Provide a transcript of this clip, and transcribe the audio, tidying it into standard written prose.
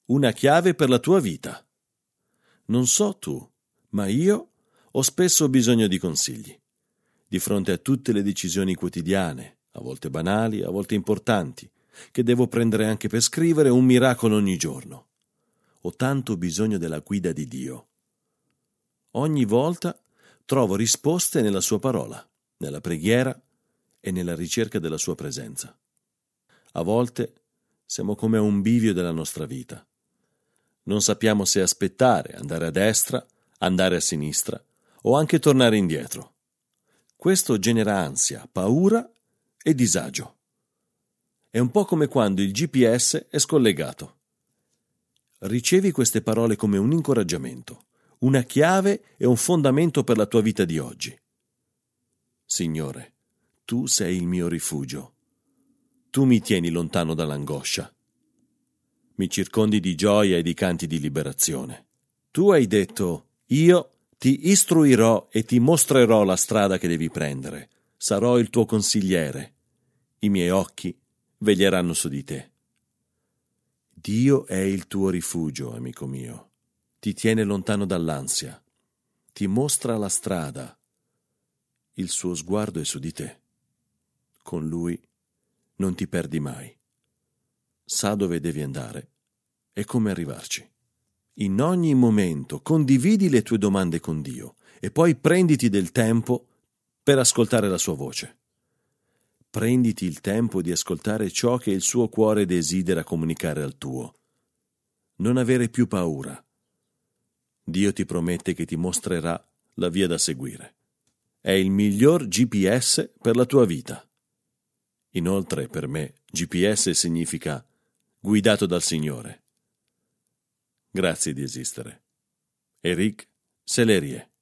una chiave per la tua vita. Non so tu, ma io ho spesso bisogno di consigli. Di fronte a tutte le decisioni quotidiane, a volte banali, a volte importanti, che devo prendere anche per scrivere un miracolo ogni giorno. Ho tanto bisogno della guida di Dio. Ogni volta trovo risposte nella sua parola, nella preghiera e nella ricerca della sua presenza. A volte siamo come a un bivio della nostra vita. Non sappiamo se aspettare, andare a destra, andare a sinistra o anche tornare indietro. Questo genera ansia, paura e disagio. È un po' come quando il GPS è scollegato. Ricevi queste parole come un incoraggiamento, una chiave e un fondamento per la tua vita di oggi. Signore, tu sei il mio rifugio. Tu mi tieni lontano dall'angoscia. Mi circondi di gioia e di canti di liberazione. Tu hai detto, io ti istruirò e ti mostrerò la strada che devi prendere. Sarò il tuo consigliere. I miei occhi veglieranno su di te. Dio è il tuo rifugio, amico mio. Ti tiene lontano dall'ansia. Ti mostra la strada. Il suo sguardo è su di te. Con Lui non ti perdi mai. Sa dove devi andare e come arrivarci. In ogni momento condividi le tue domande con Dio e poi prenditi del tempo per ascoltare la sua voce. Prenditi il tempo di ascoltare ciò che il suo cuore desidera comunicare al tuo. Non avere più paura. Dio ti promette che ti mostrerà la via da seguire. È il miglior GPS per la tua vita. Inoltre, per me, GPS significa guidato dal Signore. Grazie di esistere. Éric Sellerier.